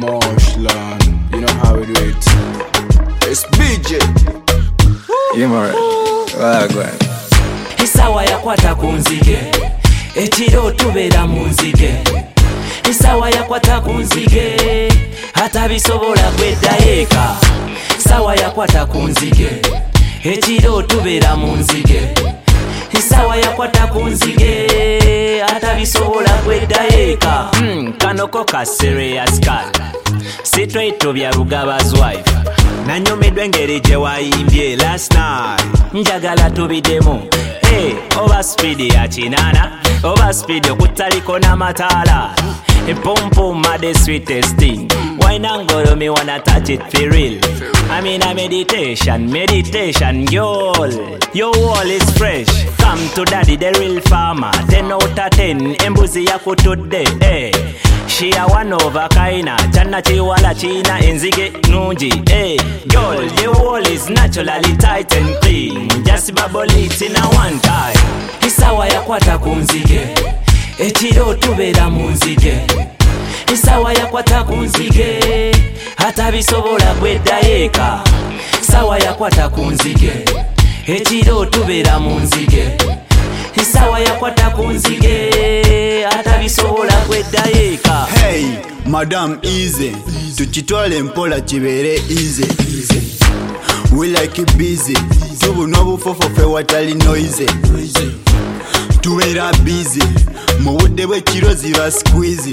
Marshland, you know how we do it. It's BJ. Yeah, man. Well, go ahead. Isawa yakwata kunzige, ekiro tubeera mu nzige. Isawa yakwata kunzige, hata bisobola kweddayo eka. Isawa yakwata kunzige, ekiro tubeera mu nzige. Isawa yakwata kunzige, hata bisobola kweddayo eka. Kanoko ka serious call, sitwaito bya Rugaba's wife. Nanyumidwa engeri gye wayimbye last night. Njagala tubidemu. Hey, over speed ya chinana, over speed okutaliko n'amataala. Pum pum are the sweetest thing. Why not go me wanna touch it for real? I'm in a meditation, girl. Your wall is fresh. Come to daddy, the real farmer. 10 out of 10, embuzi yako today. Hey, she a one of a kind. Chana chiwala china enzige nunji. Hey, girl, your wall is naturally tight and clean. Just bubble it in a one time. Isawa yakwata kunzige, ekiro tubeera mu nzige. Isawa yakwata kunzige, hata bisobola kweddayo eka. Isawa yakwata kunzige, ekiro tubeera mu nzige. Isawa yakwata kunzige, hata bisobola kweddayo eka. Hey, Madam Easy, tukitwale mpola kibeere easy. We like it busy, tubunwa bufofo fe watali noise. Tubeera busy, mu budde bw'ekiro ziba squeezy.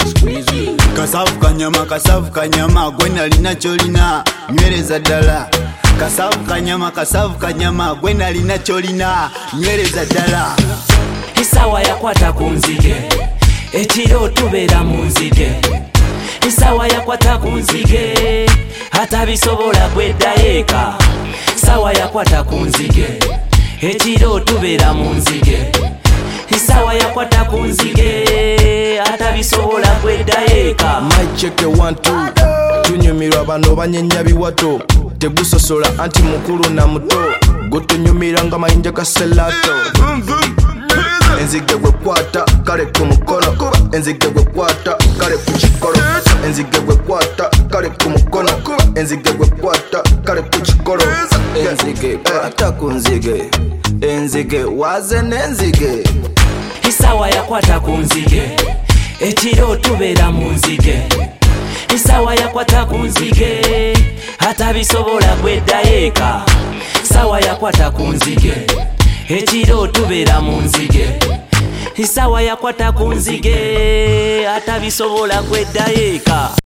Kasavu kanyama, gwe nalina kyolina, nywereza ddala. Kasavu kanyama, gwe nalina kyolina, nywereza ddala. Isawa yakwata kunzige, ekiro tubeera mu nzige. Isawa yakwata kunzige, hata bisobola kweddayo eka. Isawa yakwata kunzige, ekiro tubeera mu nzige. Isawa yakwata kunzige, hata bisobola kweddayo eka. Mic check 1 2. Tunyumirwa bano banyenya biwato. Tegusosola anti mukulu na muto. Gutunyumira nga mayinja kaselato. Enzige gwe kwata kale ku mukono. Enzige gwe kwata kale ku kikolo. Enzige gwe kwata kale ku mukono. Enzige gwe kwata kale ku kikolo. Enzige kwata ku nzige. Enzige waze n'enzige. Isawa yakwata kunzige, ekiro tubeera mu nzige. Isawa yakwata kunzige, hata bisobola kweddayo eka. Isawa yakwata kunzige, ekiro tubeera mu nzige. Isawa yakwata kunzige, hata bisobola kweddayo eka.